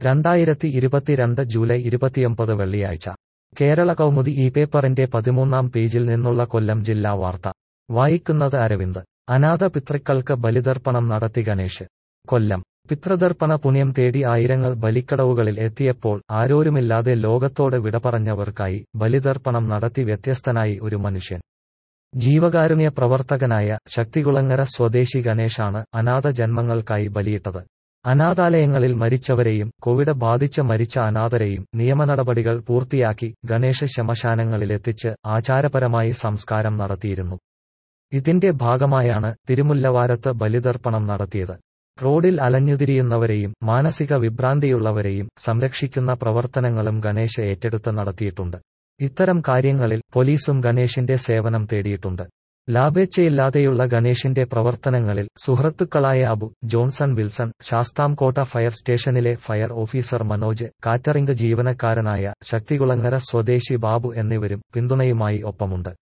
2022 July 29 വെള്ളിയാഴ്ച കേരള കൗമുദി ഈ പേപ്പറിന്റെ 13-ാം പേജിൽ നിന്നുള്ള കൊല്ലം ജില്ലാ വാർത്ത വായിക്കുന്നത് അരവിന്ദ്. അനാഥ പിതൃക്കൾക്ക് ബലിതർപ്പണം നടത്തി ഗണേശ്. കൊല്ലം. പിതൃതർപ്പണ പുണ്യം തേടി ആയിരങ്ങൾ ബലിക്കടവുകളിൽ എത്തിയപ്പോൾ ആരോരുമില്ലാതെ ലോകത്തോട് വിട പറഞ്ഞവർക്കായി ബലിതർപ്പണം നടത്തി വ്യത്യസ്തനായി ഒരു മനുഷ്യൻ. ജീവകാരുണ്യ പ്രവർത്തകനായ ശക്തികുളങ്ങര സ്വദേശി ഗണേശാണ് അനാഥ ജന്മങ്ങൾക്കായി ബലിയിട്ടത്. അനാഥാലയങ്ങളിൽ മരിച്ചവരെയും കോവിഡ് ബാധിച്ച് മരിച്ച അനാഥരെയും നിയമനടപടികൾ പൂർത്തിയാക്കി ഗണേശ് ശ്മശാനങ്ങളിലെത്തിച്ച് ആചാരപരമായി സംസ്കാരം നടത്തിയിരുന്നു. ഇതിന്റെ ഭാഗമായാണ് തിരുമുല്ലവാരത്ത് ബലിതർപ്പണം നടത്തിയത്. റോഡിൽ അലഞ്ഞുതിരിയുന്നവരെയും മാനസിക വിഭ്രാന്തിയുള്ളവരെയും സംരക്ഷിക്കുന്ന പ്രവർത്തനങ്ങളും ഗണേശ് ഏറ്റെടുത്ത് നടത്തിയിട്ടുണ്ട്. ഇത്തരം കാര്യങ്ങളിൽ പോലീസും ഗണേശിന്റെ സേവനം തേടിയിട്ടുണ്ട്. ലാഭേച്ഛയില്ലാതെയുള്ള ഗണേശിന്റെ പ്രവർത്തനങ്ങളിൽ സുഹൃത്തുക്കളായ Abu, Johnson Wilson, Sasthamcotta fire സ്റ്റേഷനിലെ ഫയർ ഓഫീസർ മനോജ്, കാറ്ററിംഗ് ജീവനക്കാരനായ ശക്തികുളങ്ങര സ്വദേശി ബാബു എന്നിവരും പിന്തുണയുമായി ഒപ്പമുണ്ട്.